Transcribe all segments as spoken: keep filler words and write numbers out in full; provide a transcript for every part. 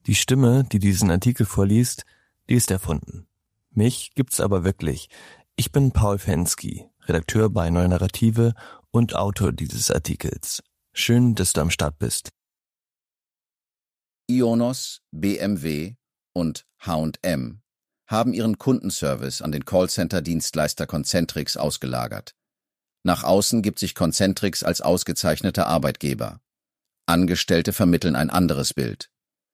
Die Stimme, die diesen Artikel vorliest, die ist erfunden. Mich gibt's aber wirklich. Ich bin Paul Fensky, Redakteur bei Neue Narrative und Autor dieses Artikels. Schön, dass du am Start bist. IONOS, B M W und H und M haben ihren Kundenservice an den Callcenter-Dienstleister Concentrix ausgelagert. Nach außen gibt sich Concentrix als ausgezeichneter Arbeitgeber. Angestellte vermitteln ein anderes Bild.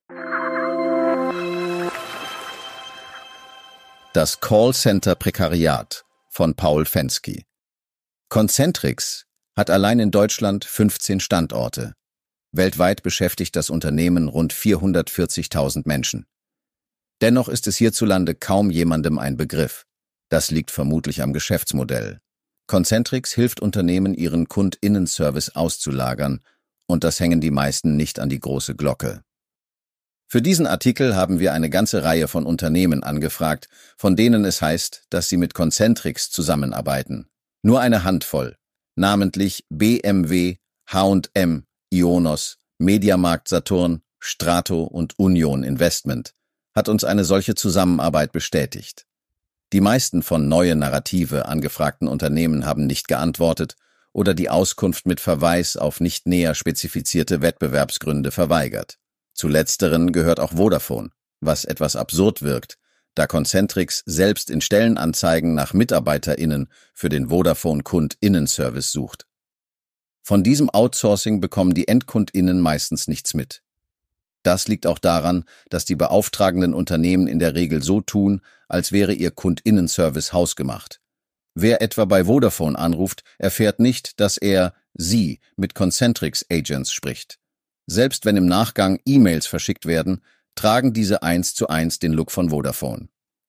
Das Callcenter-Prekariat von Paul Fensky. Concentrix hat allein in Deutschland fünfzehn Standorte. Weltweit beschäftigt das Unternehmen rund vierhundertvierzigtausend Menschen. Dennoch ist es hierzulande kaum jemandem ein Begriff. Das liegt vermutlich am Geschäftsmodell. Concentrix hilft Unternehmen, ihren KundInnenservice auszulagern, und das hängen die meisten nicht an die große Glocke. Für diesen Artikel haben wir eine ganze Reihe von Unternehmen angefragt, von denen es heißt, dass sie mit Concentrix zusammenarbeiten. Nur eine Handvoll, namentlich B M W, H und M, IONOS, Mediamarkt Saturn, Strato und Union Investment, hat uns eine solche Zusammenarbeit bestätigt. Die meisten von Neue Narrative angefragten Unternehmen haben nicht geantwortet oder die Auskunft mit Verweis auf nicht näher spezifizierte Wettbewerbsgründe verweigert. Zu letzteren gehört auch Vodafone, was etwas absurd wirkt, da Concentrix selbst in Stellenanzeigen nach MitarbeiterInnen für den Vodafone-KundInnenservice sucht. Von diesem Outsourcing bekommen die EndkundInnen meistens nichts mit. Das liegt auch daran, dass die beauftragenden Unternehmen in der Regel so tun, als wäre ihr KundInnenservice hausgemacht. Wer etwa bei Vodafone anruft, erfährt nicht, dass er, sie, mit Concentrix-Agents spricht. Selbst wenn im Nachgang E-Mails verschickt werden, tragen diese eins zu eins den Look von Vodafone.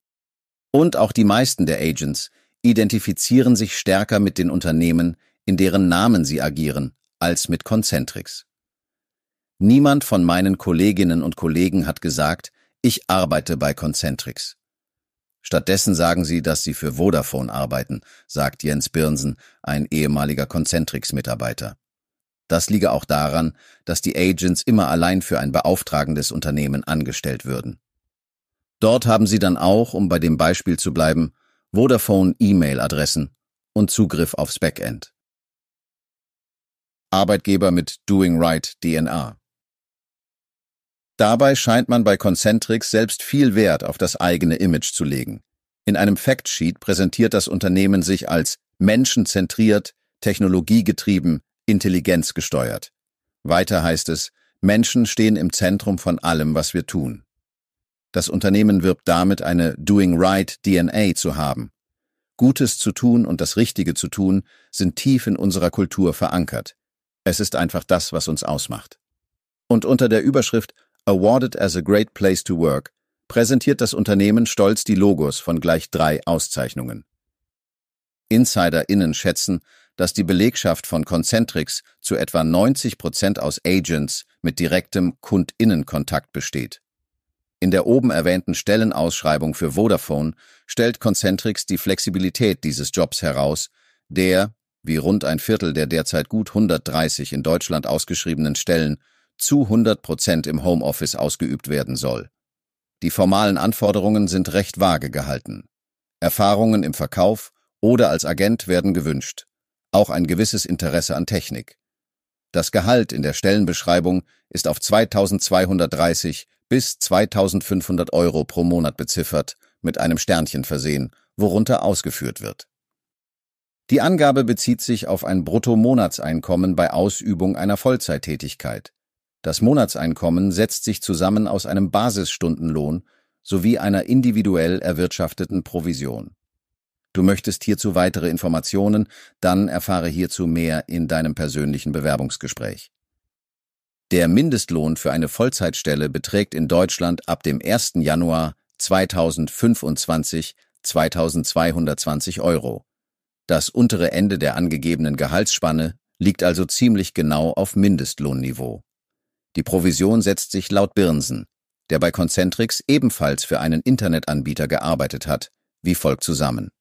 Und auch die meisten der Agents identifizieren sich stärker mit den Unternehmen, in deren Namen sie agieren, als mit Concentrix. Niemand von meinen Kolleginnen und Kollegen hat gesagt, ich arbeite bei Concentrix. Stattdessen sagen sie, dass sie für Vodafone arbeiten, sagt Jens Birnsen, ein ehemaliger Concentrix-Mitarbeiter. Das liege auch daran, dass die Agents immer allein für ein beauftragendes Unternehmen angestellt würden. Dort haben sie dann auch, um bei dem Beispiel zu bleiben, Vodafone-E-Mail-Adressen und Zugriff aufs Backend. Arbeitgeber mit Doing Right D N A. Dabei scheint man bei Concentrix selbst viel Wert auf das eigene Image zu legen. In einem Factsheet präsentiert das Unternehmen sich als menschenzentriert, technologiegetrieben, intelligenzgesteuert. Weiter heißt es, Menschen stehen im Zentrum von allem, was wir tun. Das Unternehmen wirbt damit, eine Doing Right D N A zu haben. Gutes zu tun und das Richtige zu tun sind tief in unserer Kultur verankert. Es ist einfach das, was uns ausmacht. Und unter der Überschrift Awarded as a Great Place to Work präsentiert das Unternehmen stolz die Logos von gleich drei Auszeichnungen. InsiderInnen schätzen, dass die Belegschaft von Concentrix zu etwa neunzig Prozent aus Agents mit direktem KundInnenkontakt besteht. In der oben erwähnten Stellenausschreibung für Vodafone stellt Concentrix die Flexibilität dieses Jobs heraus, der, wie rund ein Viertel der derzeit gut hundertdreißig in Deutschland ausgeschriebenen Stellen, zu hundert Prozent im Homeoffice ausgeübt werden soll. Die formalen Anforderungen sind recht vage gehalten. Erfahrungen im Verkauf oder als Agent werden gewünscht. Auch ein gewisses Interesse an Technik. Das Gehalt in der Stellenbeschreibung ist auf zweitausendzweihundertdreißig bis zweitausendfünfhundert Euro pro Monat beziffert, mit einem Sternchen versehen, worunter ausgeführt wird. Die Angabe bezieht sich auf ein Bruttomonatseinkommen bei Ausübung einer Vollzeittätigkeit. Das Monatseinkommen setzt sich zusammen aus einem Basisstundenlohn sowie einer individuell erwirtschafteten Provision. Du möchtest hierzu weitere Informationen, dann erfahre hierzu mehr in deinem persönlichen Bewerbungsgespräch. Der Mindestlohn für eine Vollzeitstelle beträgt in Deutschland ab dem ersten Januar zweitausendfünfundzwanzig zweitausendzweihundertzwanzig Euro. Das untere Ende der angegebenen Gehaltsspanne liegt also ziemlich genau auf Mindestlohnniveau. Die Provision setzt sich laut Birnsen, der bei Concentrix ebenfalls für einen Internetanbieter gearbeitet hat, wie folgt zusammen.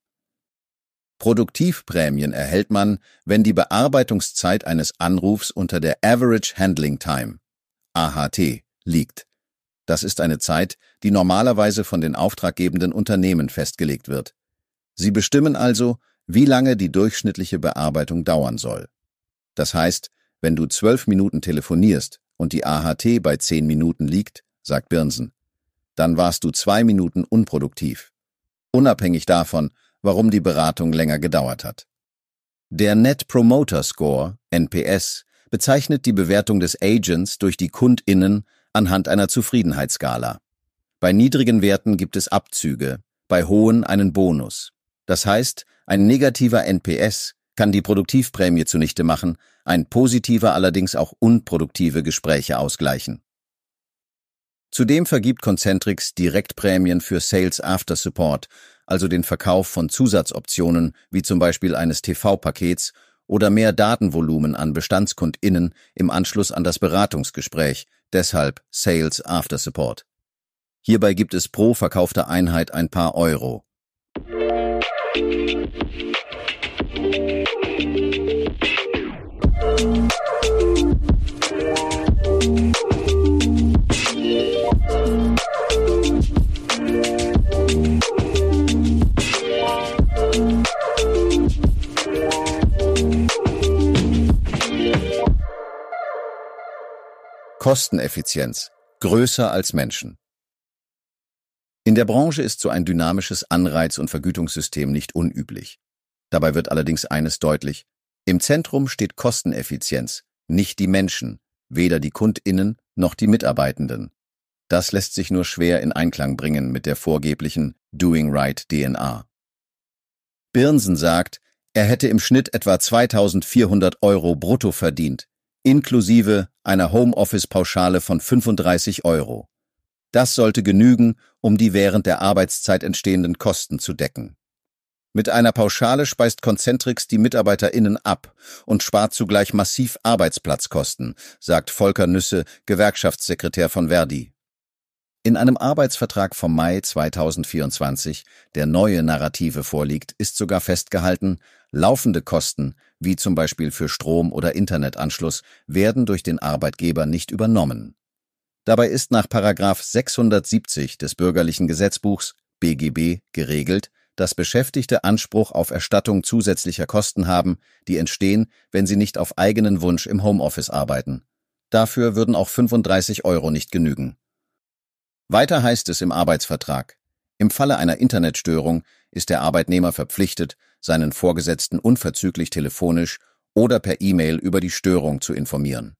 Produktivprämien erhält man, wenn die Bearbeitungszeit eines Anrufs unter der Average Handling Time, A H T, liegt. Das ist eine Zeit, die normalerweise von den auftraggebenden Unternehmen festgelegt wird. Sie bestimmen also, wie lange die durchschnittliche Bearbeitung dauern soll. Das heißt, wenn du zwölf Minuten telefonierst und die A H T bei zehn Minuten liegt, sagt Birnsen, dann warst du zwei Minuten unproduktiv. Unabhängig davon, warum die Beratung länger gedauert hat. Der Net Promoter Score, N P S, bezeichnet die Bewertung des Agents durch die KundInnen anhand einer Zufriedenheitsskala. Bei niedrigen Werten gibt es Abzüge, bei hohen einen Bonus. Das heißt, ein negativer N P S kann die Produktivprämie zunichte machen, ein positiver allerdings auch unproduktive Gespräche ausgleichen. Zudem vergibt Concentrix Direktprämien für Sales After Support, also den Verkauf von Zusatzoptionen wie zum Beispiel eines T V-Pakets oder mehr Datenvolumen an BestandskundInnen im Anschluss an das Beratungsgespräch, deshalb Sales After Support. Hierbei gibt es pro verkaufte Einheit ein paar Euro. Kosteneffizienz, größer als Menschen. In der Branche ist so ein dynamisches Anreiz- und Vergütungssystem nicht unüblich. Dabei wird allerdings eines deutlich: Im Zentrum steht Kosteneffizienz, nicht die Menschen, weder die KundInnen noch die Mitarbeitenden. Das lässt sich nur schwer in Einklang bringen mit der vorgeblichen Doing Right D N A. Birnsen sagt, er hätte im Schnitt etwa zweitausendvierhundert Euro brutto verdient, inklusive einer Homeoffice-Pauschale von fünfunddreißig Euro. Das sollte genügen, um die während der Arbeitszeit entstehenden Kosten zu decken. Mit einer Pauschale speist Concentrix die MitarbeiterInnen ab und spart zugleich massiv Arbeitsplatzkosten, sagt Volker Nüsse, Gewerkschaftssekretär von Verdi. In einem Arbeitsvertrag vom Mai zweitausendvierundzwanzig, der neue Narrative vorliegt, ist sogar festgehalten, laufende Kosten, wie zum Beispiel für Strom- oder Internetanschluss, werden durch den Arbeitgeber nicht übernommen. Dabei ist nach Paragraph sechshundertsiebzig des Bürgerlichen Gesetzbuchs B G B geregelt, dass Beschäftigte Anspruch auf Erstattung zusätzlicher Kosten haben, die entstehen, wenn sie nicht auf eigenen Wunsch im Homeoffice arbeiten. Dafür würden auch fünfunddreißig Euro nicht genügen. Weiter heißt es im Arbeitsvertrag: Im Falle einer Internetstörung ist der Arbeitnehmer verpflichtet, seinen Vorgesetzten unverzüglich telefonisch oder per E-Mail über die Störung zu informieren.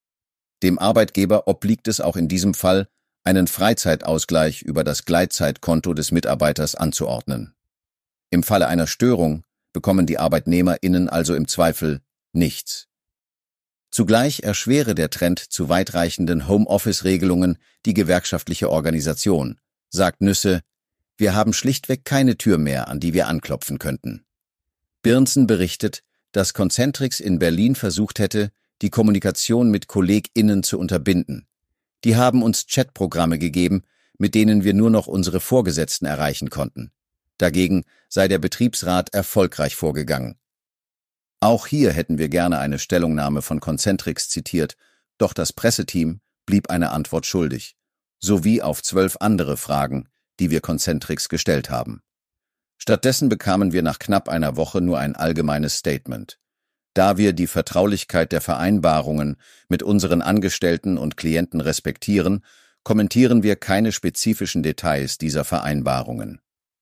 Dem Arbeitgeber obliegt es auch in diesem Fall, einen Freizeitausgleich über das Gleitzeitkonto des Mitarbeiters anzuordnen. Im Falle einer Störung bekommen die ArbeitnehmerInnen also im Zweifel nichts. Zugleich erschwere der Trend zu weitreichenden Homeoffice-Regelungen die gewerkschaftliche Organisation, sagt Nüsse, wir haben schlichtweg keine Tür mehr, an die wir anklopfen könnten. Birnsen berichtet, dass Concentrix in Berlin versucht hätte, die Kommunikation mit KollegInnen zu unterbinden. Die haben uns Chatprogramme gegeben, mit denen wir nur noch unsere Vorgesetzten erreichen konnten. Dagegen sei der Betriebsrat erfolgreich vorgegangen. Auch hier hätten wir gerne eine Stellungnahme von Concentrix zitiert, doch das Presseteam blieb eine Antwort schuldig, sowie auf zwölf andere Fragen, die wir Concentrix gestellt haben. Stattdessen bekamen wir nach knapp einer Woche nur ein allgemeines Statement. Da wir die Vertraulichkeit der Vereinbarungen mit unseren Angestellten und Klienten respektieren, kommentieren wir keine spezifischen Details dieser Vereinbarungen.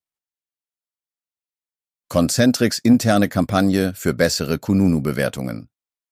Concentrix interne Kampagne für bessere Kununu-Bewertungen.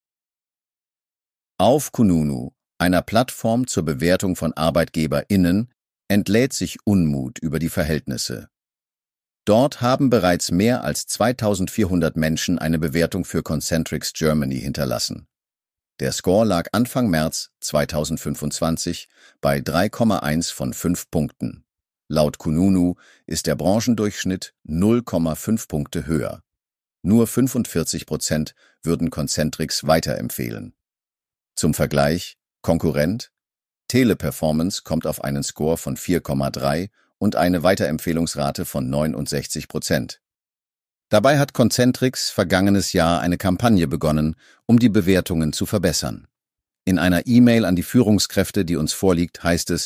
Auf Kununu, einer Plattform zur Bewertung von ArbeitgeberInnen, entlädt sich Unmut über die Verhältnisse. Dort haben bereits mehr als zweitausendvierhundert Menschen eine Bewertung für Concentrix Germany hinterlassen. Der Score lag Anfang März zweitausendfünfundzwanzig bei drei Komma eins von fünf Punkten. Laut Kununu ist der Branchendurchschnitt null Komma fünf Punkte höher. Nur fünfundvierzig Prozent würden Concentrix weiterempfehlen. Zum Vergleich: Konkurrent Teleperformance kommt auf einen Score von vier Komma drei und eine Weiterempfehlungsrate von neunundsechzig Prozent. Dabei hat Concentrix vergangenes Jahr eine Kampagne begonnen, um die Bewertungen zu verbessern. In einer E-Mail an die Führungskräfte, die uns vorliegt, heißt es: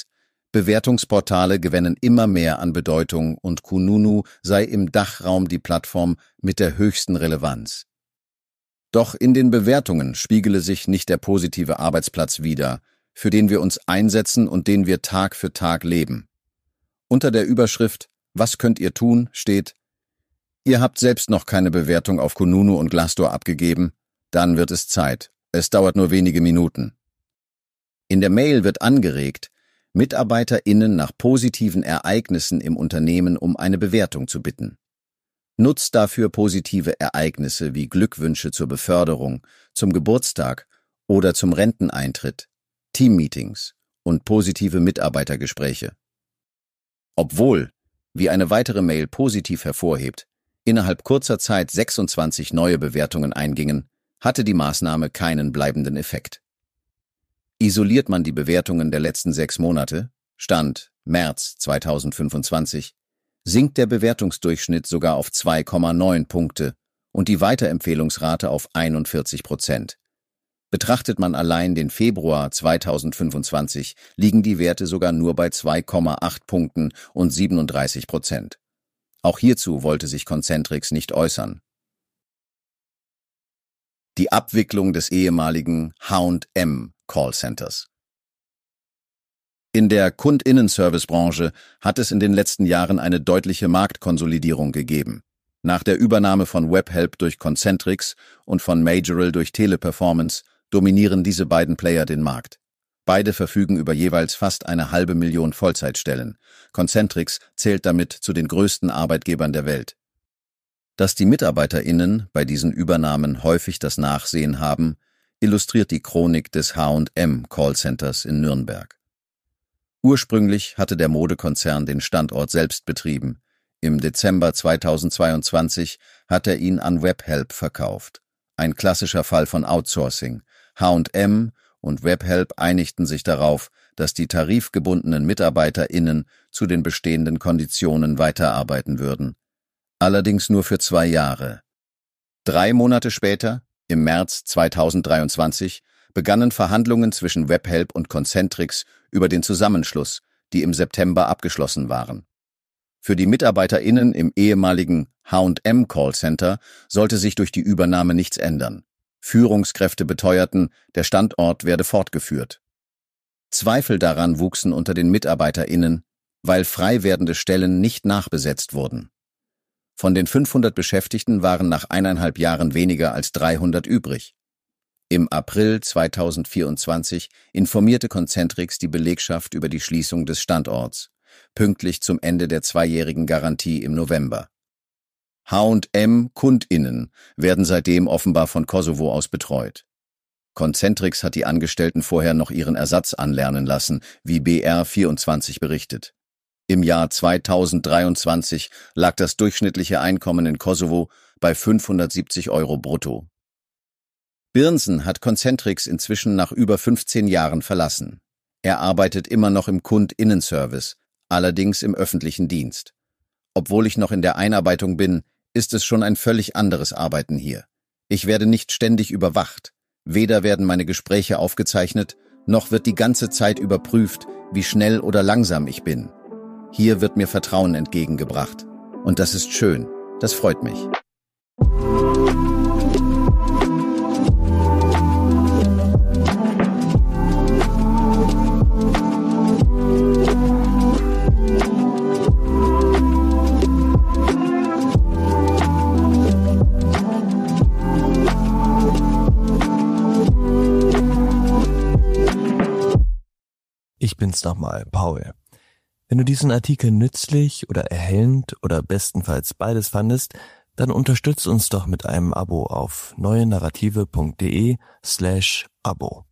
Bewertungsportale gewinnen immer mehr an Bedeutung und Kununu sei im Dachraum die Plattform mit der höchsten Relevanz. Doch in den Bewertungen spiegele sich nicht der positive Arbeitsplatz wider, für den wir uns einsetzen und den wir Tag für Tag leben. Unter der Überschrift »Was könnt ihr tun?« steht: Ihr habt selbst noch keine Bewertung auf Kununu und Glassdoor abgegeben? Dann wird es Zeit. Es dauert nur wenige Minuten. In der Mail wird angeregt, MitarbeiterInnen nach positiven Ereignissen im Unternehmen um eine Bewertung zu bitten. Nutzt dafür positive Ereignisse wie Glückwünsche zur Beförderung, zum Geburtstag oder zum Renteneintritt, Teammeetings und positive Mitarbeitergespräche. Obwohl, wie eine weitere Mail positiv hervorhebt, innerhalb kurzer Zeit sechsundzwanzig neue Bewertungen eingingen, hatte die Maßnahme keinen bleibenden Effekt. Isoliert man die Bewertungen der letzten sechs Monate, Stand März zweitausendfünfundzwanzig, sinkt der Bewertungsdurchschnitt sogar auf zwei Komma neun Punkte und die Weiterempfehlungsrate auf einundvierzig Prozent. Betrachtet man allein den Februar zweitausendfünfundzwanzig, liegen die Werte sogar nur bei zwei Komma acht Punkten und siebenunddreißig Prozent. Auch hierzu wollte sich Concentrix nicht äußern. Die Abwicklung des ehemaligen H und M Callcenters. In der Kundinnenservicebranche hat es in den letzten Jahren eine deutliche Marktkonsolidierung gegeben. Nach der Übernahme von Webhelp durch Concentrix und von Majorel durch Teleperformance dominieren diese beiden Player den Markt. Beide verfügen über jeweils fast eine halbe Million Vollzeitstellen. Concentrix zählt damit zu den größten Arbeitgebern der Welt. Dass die MitarbeiterInnen bei diesen Übernahmen häufig das Nachsehen haben, illustriert die Chronik des H und M Callcenters in Nürnberg. Ursprünglich hatte der Modekonzern den Standort selbst betrieben. Im Dezember zweitausendzweiundzwanzig hat er ihn an Webhelp verkauft. Ein klassischer Fall von Outsourcing. H und M und Webhelp einigten sich darauf, dass die tarifgebundenen MitarbeiterInnen zu den bestehenden Konditionen weiterarbeiten würden. Allerdings nur für zwei Jahre. Drei Monate später, im März zweitausenddreiundzwanzig, begannen Verhandlungen zwischen Webhelp und Concentrix über den Zusammenschluss, die im September abgeschlossen waren. Für die MitarbeiterInnen im ehemaligen H und M Callcenter sollte sich durch die Übernahme nichts ändern. Führungskräfte beteuerten, der Standort werde fortgeführt. Zweifel daran wuchsen unter den MitarbeiterInnen, weil frei werdende Stellen nicht nachbesetzt wurden. Von den fünfhundert Beschäftigten waren nach eineinhalb Jahren weniger als dreihundert übrig. Im April zweitausendvierundzwanzig informierte Concentrix die Belegschaft über die Schließung des Standorts, pünktlich zum Ende der zweijährigen Garantie im November. H und M KundInnen werden seitdem offenbar von Kosovo aus betreut. Concentrix hat die Angestellten vorher noch ihren Ersatz anlernen lassen, wie B R vierundzwanzig berichtet. Im Jahr zweitausenddreiundzwanzig lag das durchschnittliche Einkommen in Kosovo bei fünfhundertsiebzig Euro brutto. Birnsen hat Concentrix inzwischen nach über fünfzehn Jahren verlassen. Er arbeitet immer noch im Kundinnenservice, allerdings im öffentlichen Dienst. Obwohl ich noch in der Einarbeitung bin, ist es schon ein völlig anderes Arbeiten hier. Ich werde nicht ständig überwacht. Weder werden meine Gespräche aufgezeichnet, noch wird die ganze Zeit überprüft, wie schnell oder langsam ich bin. Hier wird mir Vertrauen entgegengebracht. Und das ist schön. Das freut mich. Ich bin's nochmal, Paul. Wenn du diesen Artikel nützlich oder erhellend oder bestenfalls beides fandest, dann unterstütz uns doch mit einem Abo auf neuenarrative punkt de slash Abo.